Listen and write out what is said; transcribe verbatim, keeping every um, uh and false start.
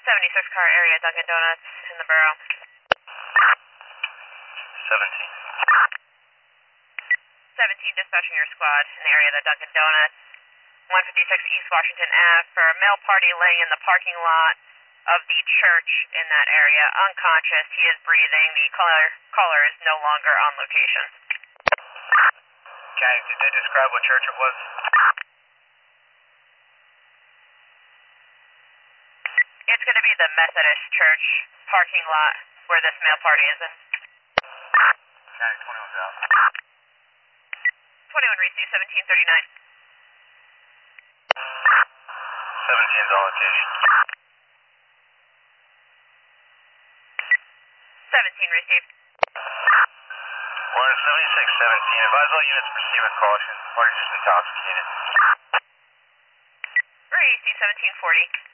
seventy-six car area, Dunkin' Donuts in the borough. seventeen. seventeen, dispatching your squad in the area of the Dunkin' Donuts. one fifty-six East Washington Avenue for a male party laying in the parking lot of the church in that area. Unconscious, he is breathing. The caller, caller is no longer on location. Okay, did they describe what church it was? It's going to be the Methodist church parking lot where this male party is in. Okay, twenty-one's out. twenty-one received, seventeen thirty-nine. seventeen's on location. seventeen received. one seventy-six seventeen, advise all units proceed with caution. Party just intoxicated. We're A C seventeen forty.